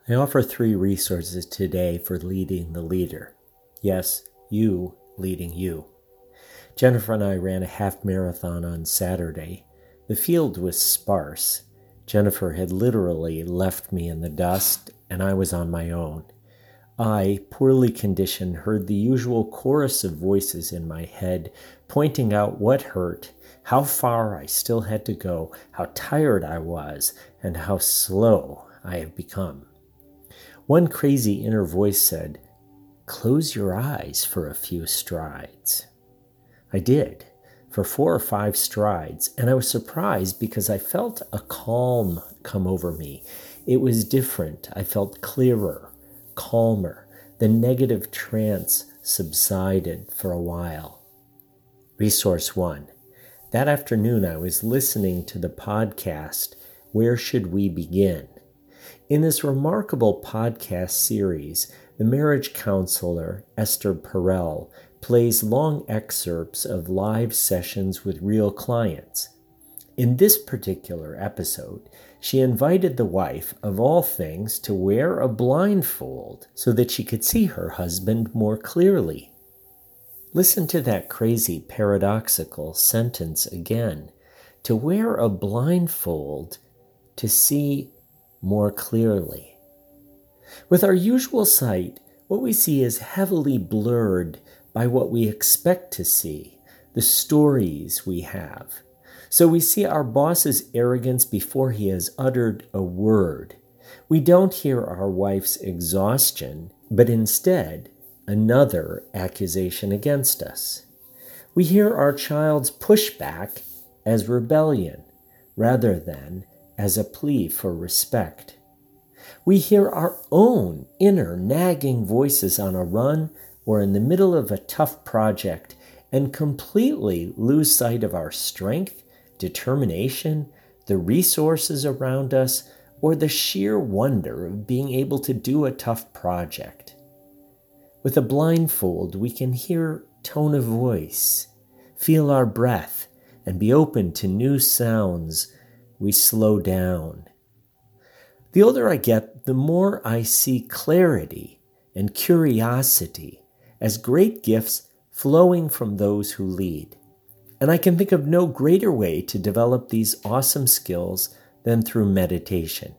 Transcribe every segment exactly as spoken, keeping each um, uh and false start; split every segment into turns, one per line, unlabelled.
I offer three resources today for leading the leader. Yes, you leading you. Jennifer and I ran a half marathon on Saturday. The field was sparse. Jennifer had literally left me in the dust, and I was on my own. I, poorly conditioned, heard the usual chorus of voices in my head, pointing out what hurt, how far I still had to go, how tired I was, and how slow I have become. One crazy inner voice said, "Close your eyes for a few strides." I did, for four or five strides, and I was surprised because I felt a calm come over me. It was different. I felt clearer, calmer. The negative trance subsided for a while. Resource one. That afternoon, I was listening to the podcast, Where Should We Begin? In this remarkable podcast series, the marriage counselor, Esther Perel, plays long excerpts of live sessions with real clients. In this particular episode, she invited the wife, of all things, to wear a blindfold so that she could see her husband more clearly. Listen to that crazy paradoxical sentence again. To wear a blindfold to see more clearly. With our usual sight, what we see is heavily blurred by what we expect to see, the stories we have. So we see our boss's arrogance before he has uttered a word. We don't hear our wife's exhaustion, but instead another accusation against us. We hear our child's pushback as rebellion, rather than as a plea for respect. We hear our own inner nagging voices on a run or in the middle of a tough project and completely lose sight of our strength, determination, the resources around us, or the sheer wonder of being able to do a tough project. With a blindfold, we can hear tone of voice, feel our breath, and be open to new sounds. We slow down. The older I get, the more I see clarity and curiosity as great gifts flowing from those who lead. And I can think of no greater way to develop these awesome skills than through meditation.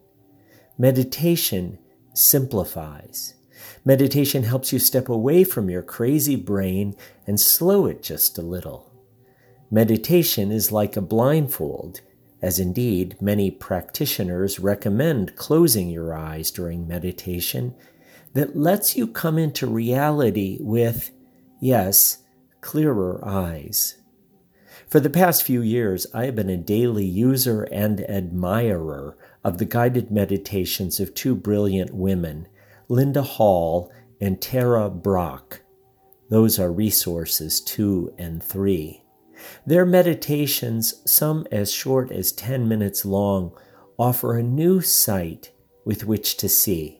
Meditation simplifies. Meditation helps you step away from your crazy brain and slow it just a little. Meditation is like a blindfold, as indeed many practitioners recommend closing your eyes during meditation, that lets you come into reality with, yes, clearer eyes. For the past few years, I have been a daily user and admirer of the guided meditations of two brilliant women, Linda Hall and Tara Brach. Those are resources two and three. Their meditations, some as short as ten minutes long, offer a new sight with which to see.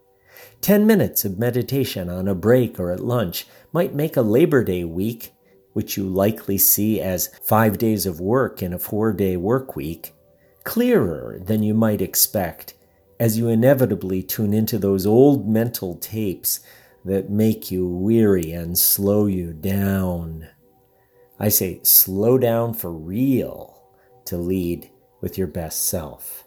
Ten minutes of meditation on a break or at lunch might make a Labor Day week, which you likely see as five days of work in a four-day work week, clearer than you might expect as you inevitably tune into those old mental tapes that make you weary and slow you down. I say slow down for real to lead with your best self.